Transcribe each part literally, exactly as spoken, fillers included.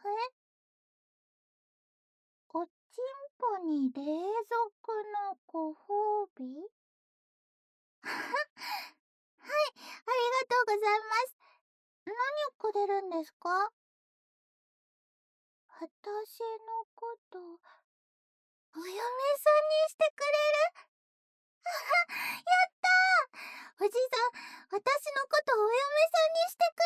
え、おちんぽに冷蔵のご褒美？はい、ありがとうございます。何をくれるんですか？私のこと、お嫁さんにしてくれる？やったー！おじさん、私のことお嫁さんにしてく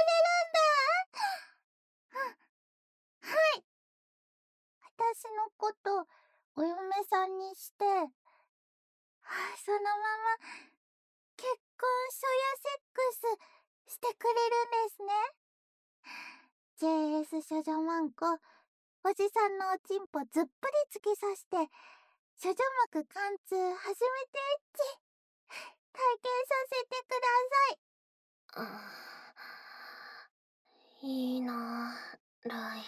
れるんだ。うん、はい。私のことお嫁さんにして、はあ、そのまま結婚初夜セックスしてくれるんですね。ジェイエス 処女マンコ、おじさんのおちんぽずっぷり突き刺して、処女膜貫通初めてエッチ体験させてください。 いいなぁ、ライ。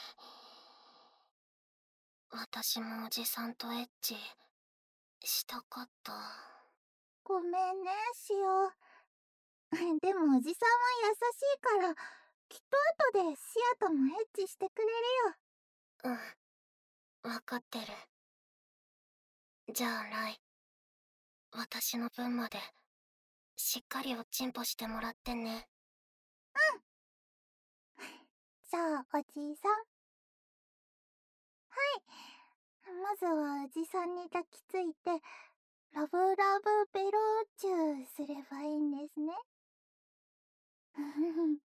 私もおじさんとエッチしたかった。 ごめんね、しお。でもおじさんは優しいから、きっと後でシアともエッチしてくれるよ。うん、わかってる。じゃあライ、私の分までしっかりおちんぽしてもらってね。 うん。じゃあおじさん。はい、まずはおじさんに抱きついてラブラブベローチューすればいいんですね。ふふふ。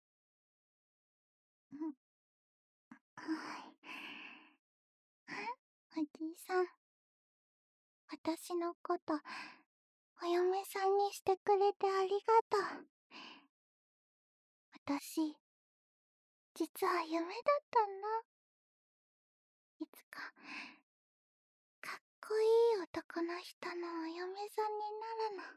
おじさん、私のことお嫁さんにしてくれてありがとう。私、実は夢だったんだ。いつか、かっこいい男の人のお嫁さんになるの。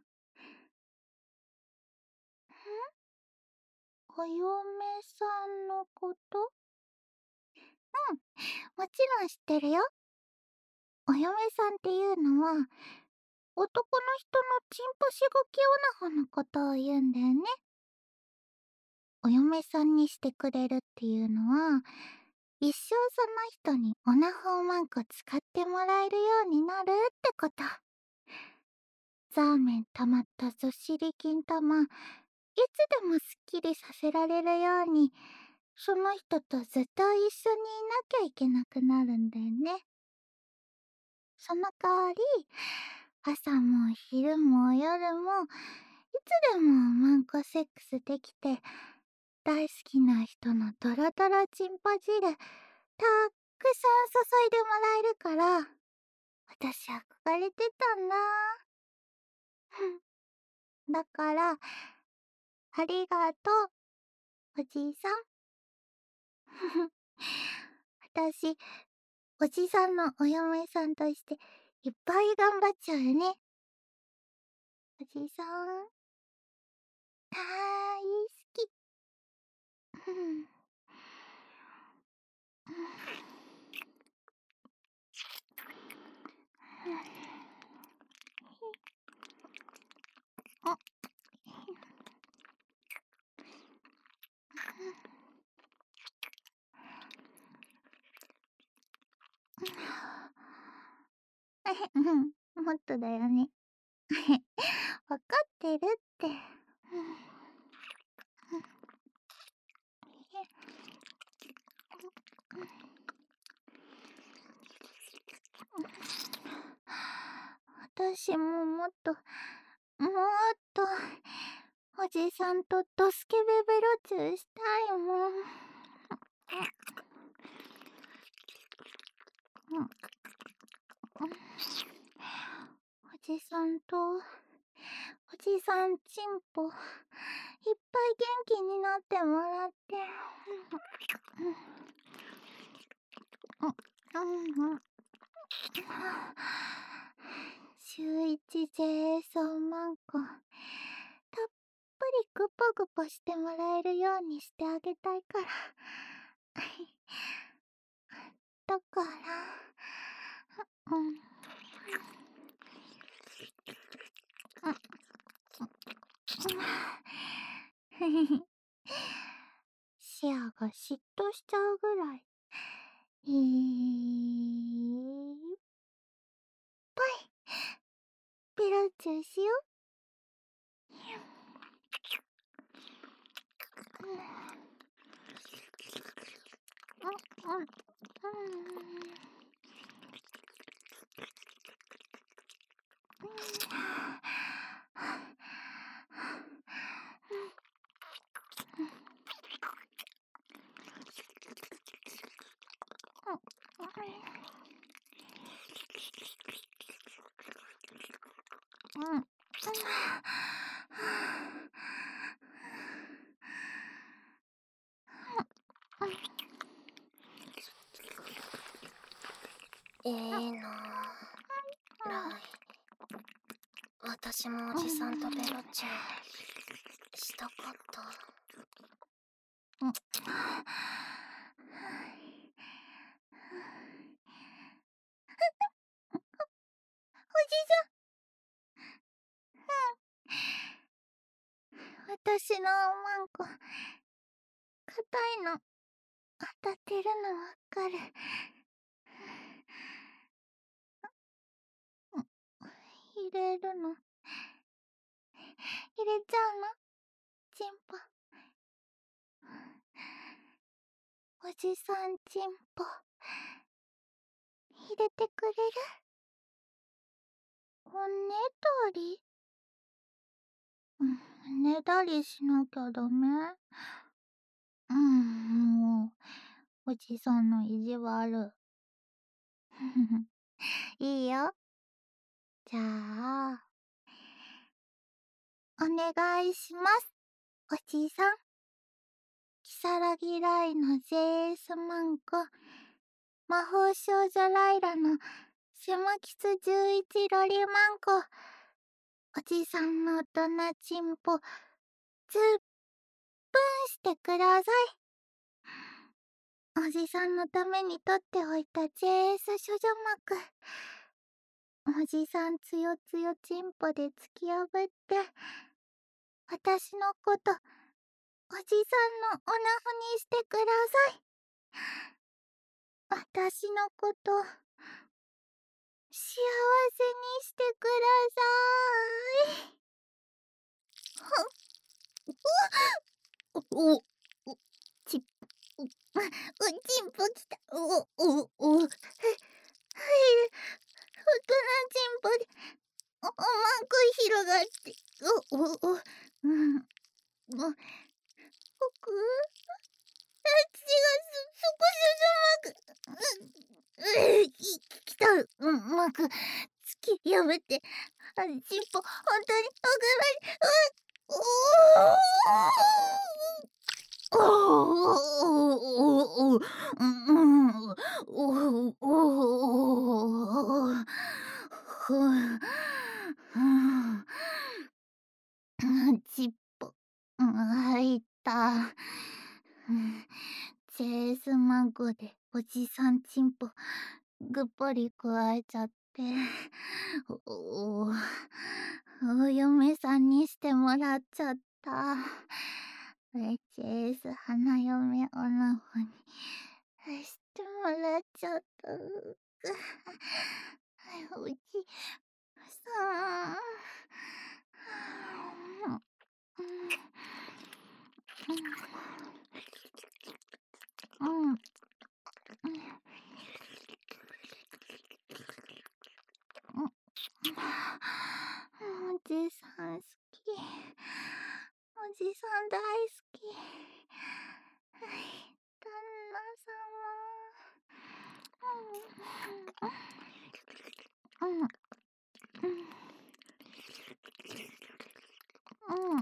ん？お嫁さんのこと？うん、もちろん知ってるよ。お嫁さんっていうのは、男の人のチンポしごきオナホのことを言うんだよね。お嫁さんにしてくれるっていうのは、一生その人にオナホをマンコ使ってもらえるようになるってこと。ザーメン溜まったずっしり金玉、いつでもすっきりさせられるように、その人とずっと一緒にいなきゃいけなくなるんだよね。その代わり、朝も昼も夜も、いつでもマンコセックスできて、大好きな人のドロドロチンポ汁、たっくさん注いでもらえるから、私憧れてたんだ。だから、ありがとう、おじいさん。私、おじさんのお嫁さんとしていっぱい頑張っちゃうね。おじさん、大好き。あ、もっとだよね。わかってるって。私ももっと、もっと、おじさんとドスケベベロチューしたいもん。おじさんと、おじさんちんぽ、いっぱい元気になってもらって。週一ぜそマンコ、たっぷりグポグポしてもらえるようにしてあげたいから。だから、うん。シアが嫉妬しちゃうぐらいいっぱいペロチューしよう。うんうんうんうん。 いいなぁ、ライ。私もおじさんとベロチューしたかった。 うん。おじさん。私のおまんこ、硬いの、当たってるのわかる。入れるの。入れちゃうのチンポ。おじさんチンポ。入れてくれる？おねだり？うん、ねだりしなきゃダメ？うん、もう、おじさんの意地悪。いいよ。じゃあ、お願いします、おじさん。キサラギライの ジェイエス マンコ、魔法少女ライラのシマキスじゅういちロリマンコ、おじさんの大人チンポ、ズップンしてください。おじさんのために取っておいた ジェイエス 処女膜。おじさんつよつよチンポで突き破って、私のこと、おじさんのオナフにしてください。私のこと、幸せにしてください。お、お、お、ち、お、お、ちんぽきた。お、お、お、はい、大人ちんぽで、お、おまんこ広がって、お、お、お、うん、お、僕、あっちがそ、そこそそまく、う、う、き、きた、うん、まく、突き破って、あ、ちんぽ、本当に、おくまり、う、おーおおおおおおおちっぽ、あいた。ジェイエス マンゴでおじさんちんぽぐっぽり加えちゃって、お、お嫁さんにしてもらっちゃった。ジェイエス 花嫁オナホにしてもらっちゃった。おじさん。うん。うん。おじさん好き。おじさん大好き。旦那様。うん。うん。うん。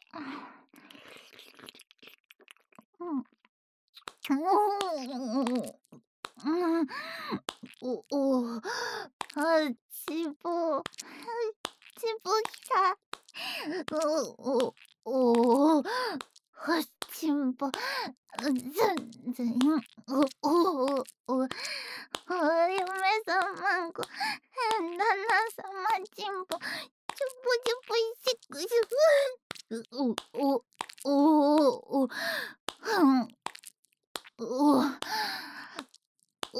うん。うん。お、お、あ、ちんぽ、ちんぽきた。お、お、お、はちんぽ、ずんずん、お、お、お、お、お嫁さまんこ、旦那さまちんぽ、ちょぽちょぽいしくしく、お、お、お、お、うん、お、お、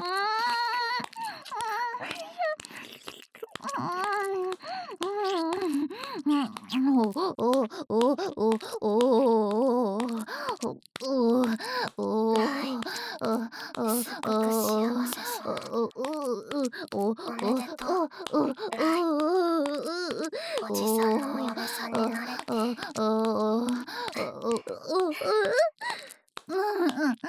すごく幸せそう。おめでとう、ライ。おじさんのお嫁さんになれて。 うんうんうんうん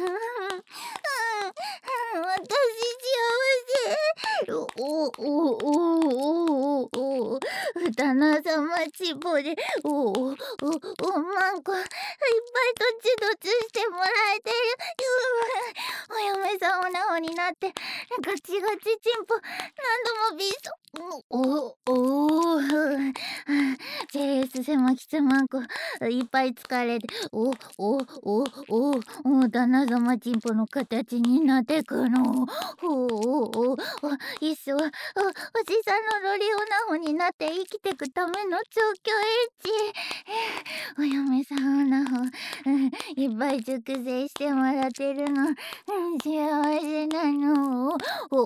私幸せ。おおおおおお旦那様ちぼでおおおおまんこいっぱいどっちどっちしてもらえてる。お嫁さんおなほになってガチガチチンポ何度もビースおおおジェレス狭きつまんこいっぱい疲れておおおおお旦那様チンポの形になってくの。おおお一生おじさんのロリオナホになって生きてくための調教エッチ。お嫁さんオナホいっぱい熟成してもらってるの幸せなの。お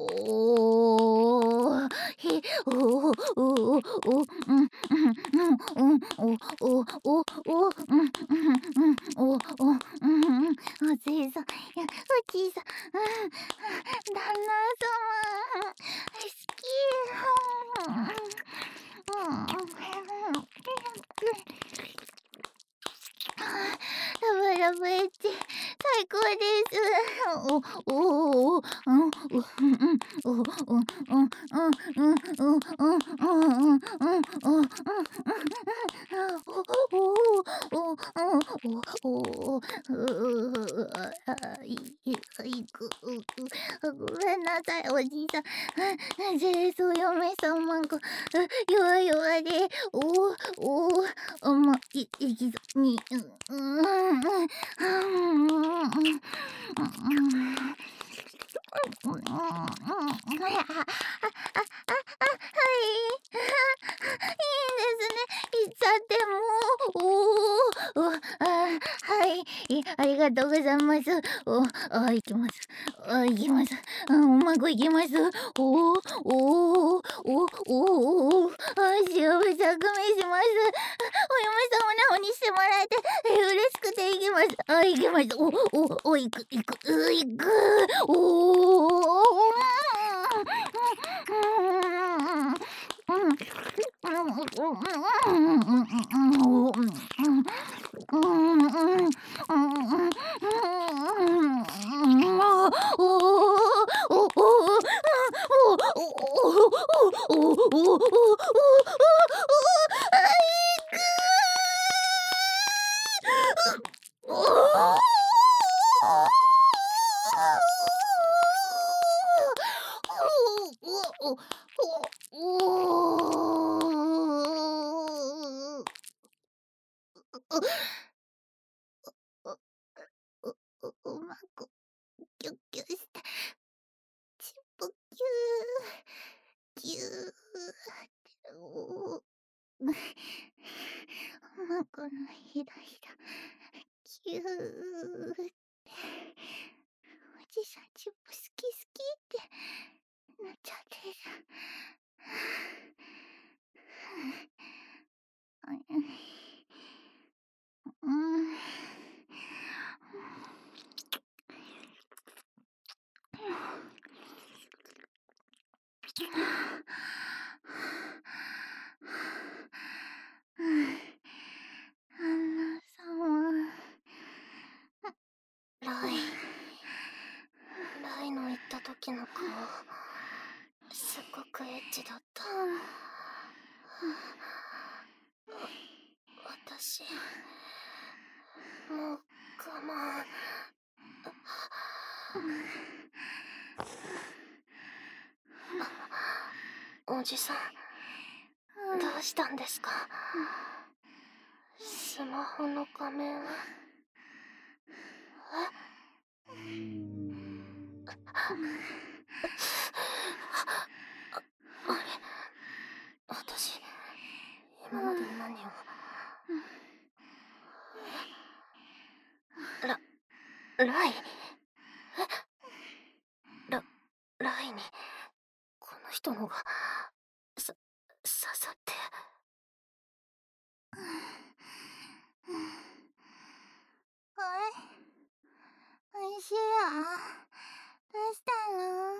おひおおおおうんうんうんおおおおうんうんうんおおうんおじいさんおじいさん旦那様好き。ラブラブエッチ最高です。おおおうんうんうんおうんうんうんうんうんうんうんうんうんおおいいくごめんなさいおじいさん。ジェレスお嫁さんまんこ弱々でおおおまいいきぞにうんうんいっちゃってもうおおあはいありがとうございます。おあ行きますあ行きますおまんこ行きますおおおおおおあ幸せあくめします。お嫁さんをなほにしてもらえて嬉しくて行きますあ行きますおおお行く行くう行くおおうまくキュッキュしてチップキューキューおうまくのひらひらキューっておじさんチップ好き好きってなっちゃってる。 旦那様。 ライ。ライの言った時の顔、すっごくエッチだった。私、もう我慢。おじさん、どうしたんですか？スマホの画面は。え？あれ、私、今まで何を。ラ、ライ？ラ、ライに、この人のが、さ、刺さって。 おいしいわ。どうしたの？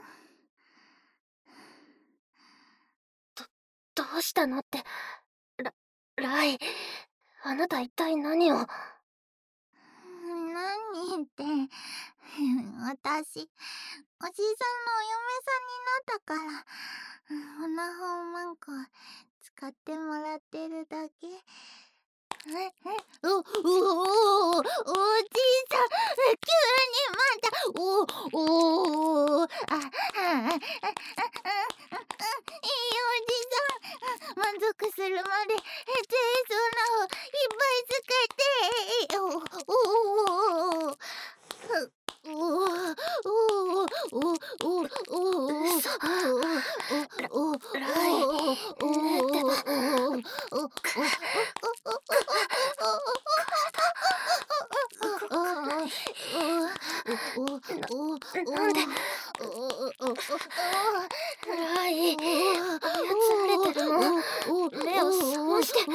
ど、どうしたのって、ラ、ライ、あなた一体何を。 何って、私、おじさんのお嫁さんになったから、オナホンマンコ使ってもらってるだけ。え、え、お、お、お、おじいさん、急にまた、お、お、あ、あ、あ、あ、あ、あ、いいおじさん、満足するまで、チェイソーナをいっぱい使って、お、お、お、お、 ライ、寝てば。なんで。ライ、操られてるの？目を覚まして。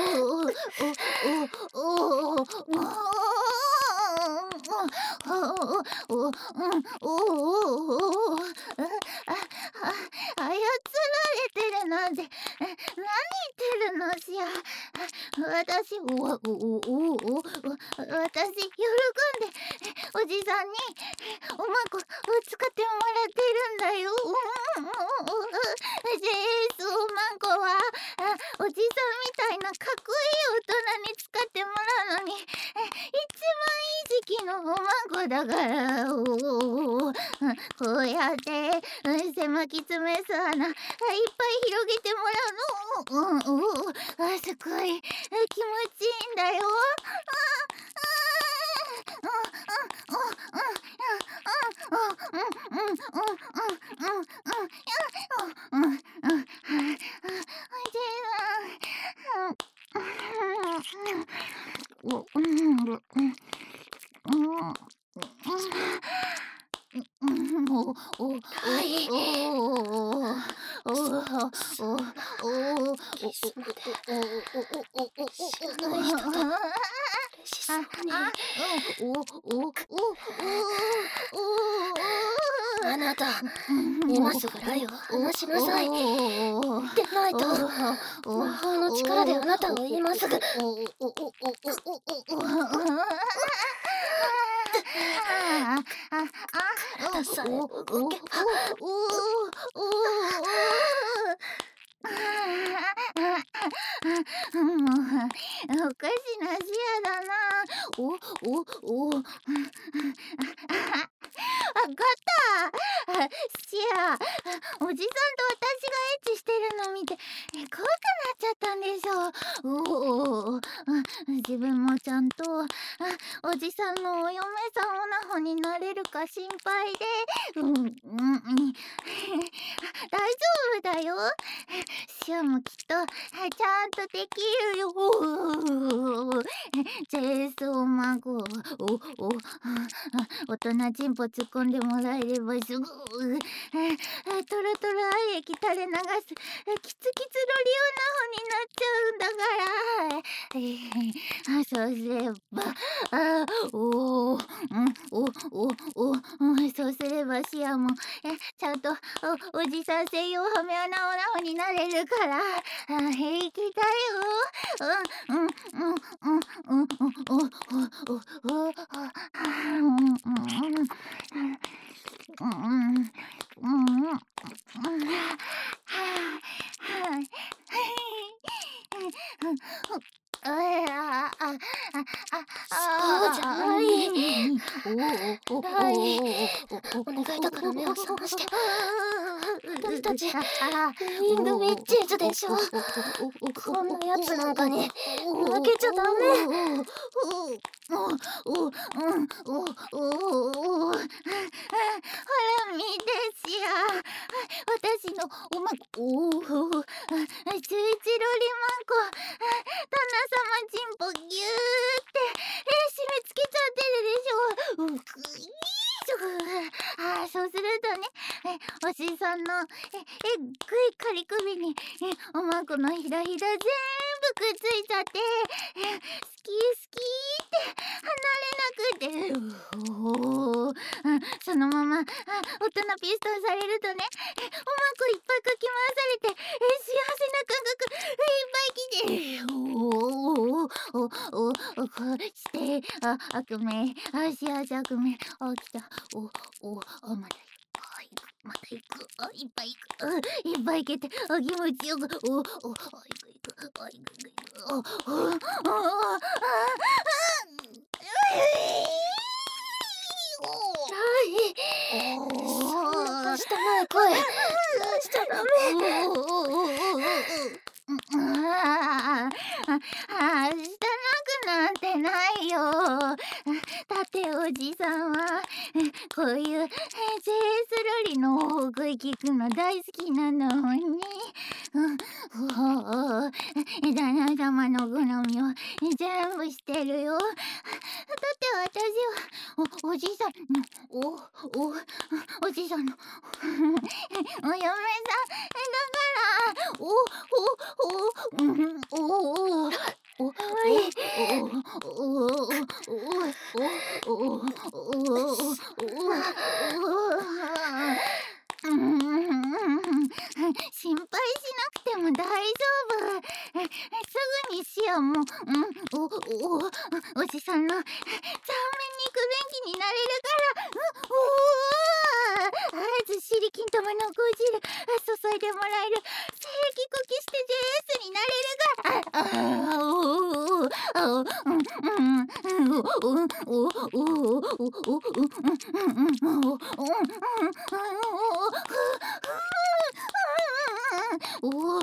操られてるなんて、何言ってるのしや。私、お、お、お、お、お、私、喜んで、おじさんに、おまんこ、使ってもらってるんだよ。ジェイスおまんこは、おじさんみたいなかっこいい大人に使ってもらうのに、一番いい時期のおまんこだから、こうやって、狭き詰め巣穴、いっぱい広げてもらうの、うん、うん、すごい気持ちいいんだよ。 ライ、そんなキスまで知らない人と嬉しそうに。あなた、今すぐライを離しなさい。でないと、魔法の力であなたを今すぐ。体さえ動けば。 おかしな視野だな。お、お、お。わかった視野、おじさんと私がエッチしてるの見て怖くなっちゃったんでしょ。おお、自分もちゃんとおじさんのお嫁さんオナホになれるか心配で、うん、うん、大丈夫だよ。シュもきっとちゃんとできるよ。ジェイソーマゴ、お、お、大人チンポポ突っ込んでもらえればすぐ、うあトロトロ愛液垂れ流すキツキツロリオナホになっちゃうんだから、あそうすればあおおうんおおおうんそうすればシアもえちゃんとおおじさん専用ハメ穴オナホになれるからあ平気だよ。うんうんうんうんうんうんうんうんうんそうじゃない。ライ、お願いだから目を覚まして。私たちウィングウィッチーズでしょ。こんなやつなんかに負けちゃダメ。 おおおうんおおほら見てしや私のおまおおスイチロリマンコ旦那様チンポギューってえ締め付けちゃってるでしょ。うくいーああそうするとねえおじさんのええっぐい仮首にえおまんこのひらひら全部くっついちゃってえ好き好きって離れなくておおそのままあ大人ピストンされるとねえおまんこいっぱいかき回されてえ幸せな感覚いっぱいきておおおおこうしてあ悪夢あ幸せ悪夢あ来たおおあまだ行くまた行くあいっぱい行くあいっぱい行けてあ気持ちよくおおあ行く行くあ行く行くああああそんなはしたない声出しちゃダメ。 ああ、したなくなんてないよ。だっておじさんはこういうジェイエスロリの大声聞くの大好きなのに。旦那様の好みを全部してるよ。だって私はおおじさんおおおじさんのお嫁さんだからおおおうんおおおお心配しなくても大丈夫。すぐにシアも、うん、お、お、おじさんの顔面肉便器になれるから、うん、おお、あずしり金玉のゴジラ注いでもらえる正規こきして ジェイエス になれるから、あ、おお、あ、うん、うん、お、お、お、お、お、お、お、うん、うん、お、うん、おおおおおおじさんの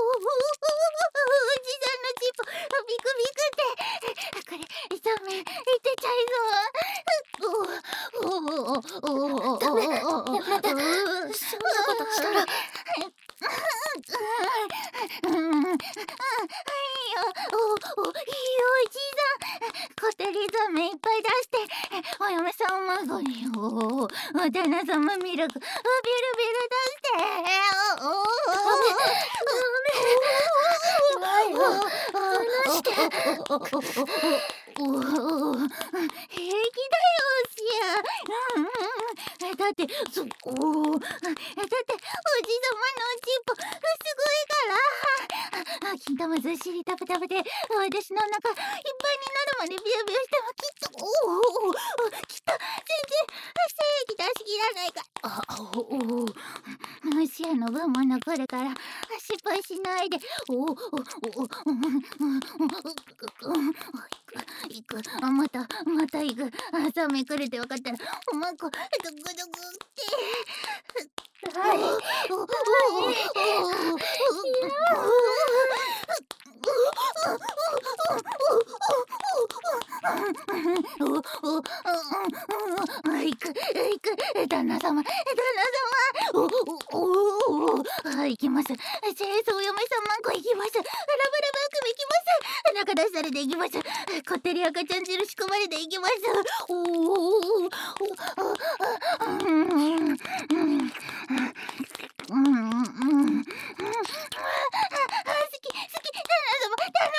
チンポビクビクってこれダメいてちゃいそうおおおおダメやめて。そんなことしたらおおいいおじさん小鳥ザメいっぱい出してお嫁さんを孫におお旦那様ミルクビルビル出しておおライを離して。 おお平気だよシアだってそおだっておじさまのおちんぽすごいから金玉ずっしり食べ食べて私のお腹いっぱいになるまでビュービューしてもきっとおおきっと全然正義出し切らないからあおおシアの分も残るから失敗しないでおおおお行くまたまた行く朝めくれて分かったらおまんこドクドクってライライおおおおいくいく旦那様旦那様おおおお行きます。チェーソーお嫁さんマンコ行きます。ラブラブ悪夢行きます。中出されて行きます。こってり赤ちゃん印込まれて行きます。おおおおおうんうんうんうんうん好き好き旦那様旦那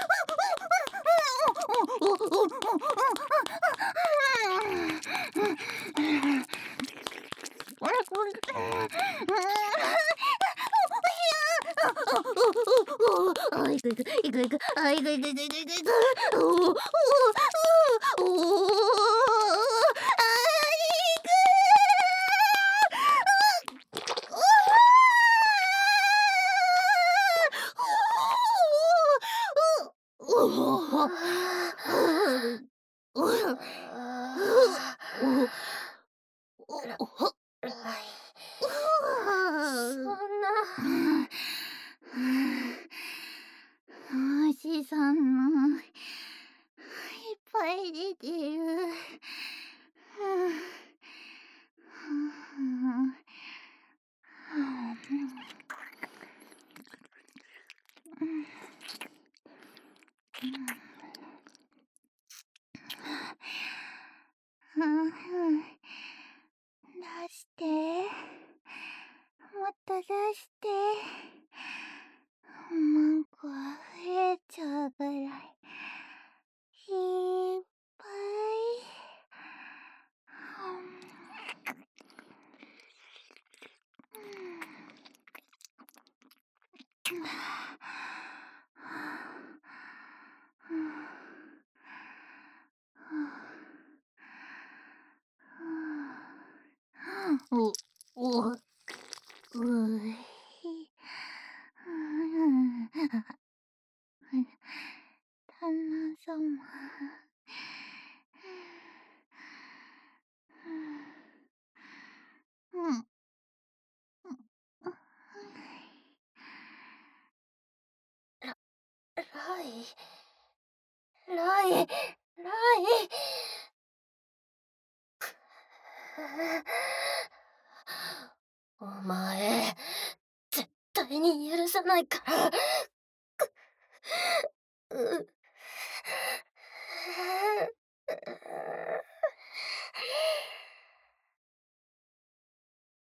様いくいくいくいくあいくいくいくいくいくいくおおおおおおあいくおおおおそんな。 おじさんのいっぱい出てる。出してもっと出してマンコは増えちゃうぐらいいっぱいおおうい旦那様うんライライライお前絶対に許さないから。う